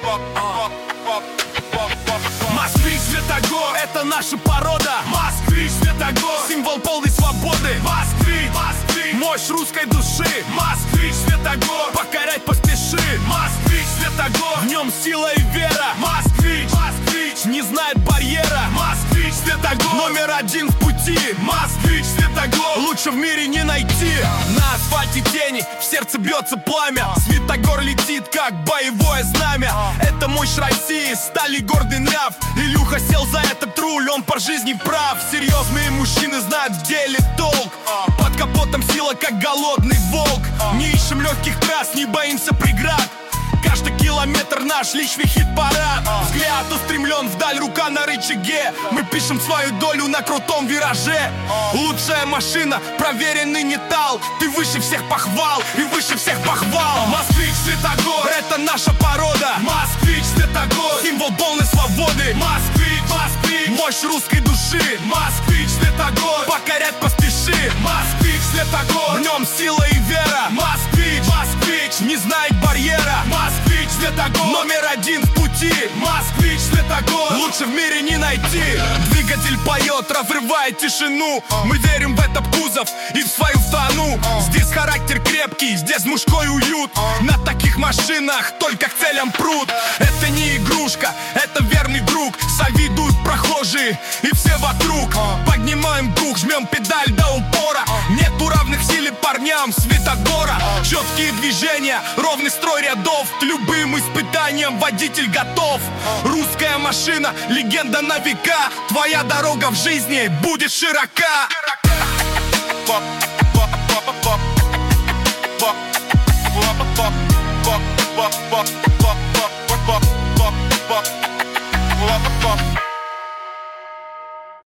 Москвич Святогор — это наша порода. Москвич Святогор — символ полной свободы. Москвич, Москвич — мощь русской души. Москвич Святогор — покорять поспеши. Москвич Святогор — в нем сила и вера. Москвич, Москвич — не знает барьера. Москвич Святогор — номер один в пути. Москвич Святогор — лучше в мире не найти. На асфальте тени, в сердце бьется пламя. Святогор летит, как боевое знамя. Это мощь России, стали гордый нрав. Илюха сел за этот руль, он по жизни прав. Серьезные мужчины знают в деле толк. Под капотом сила, как голодный волк. Не ищем легких трасс, не боимся преград. Каждый километр наш личный хит-парад. Взгляд устремлен вдаль, рука на рычаге. Мы пишем свою долю на крутом вираже. Лучшая машина, проверенный металл. Ты выше всех похвал и выше всех похвал. Москвич Святогор — это наша порода. Москвич Святогор — символ полной свободы. Москвич, Москвич — мощь русской души. Москвич Святогор — покорять поспеши. Москвич Святогор — в нем сила и вера. Москвич, Москвич — не знает барьера. Москвич Святогор — номер один в пути. Москвич Святогор — лучше в мире не найти. Двигатель поет, разрывает тишину. Мы верим в этот кузов и в свою страну. Здесь характер крепкий, здесь мужской уют. На таких машинах только к целям прут. Это не игрушка, это верный друг. Завидуют прохожие и все вокруг. Поднимаем дух, жмем педаль до упора. Нету равных силе парням Святогора. Четкие движения, ровный строй рядов. К любым испытаниям водитель готов. Русская машина, легенда на века. Твоя дорога в жизни будет широка. Fuck.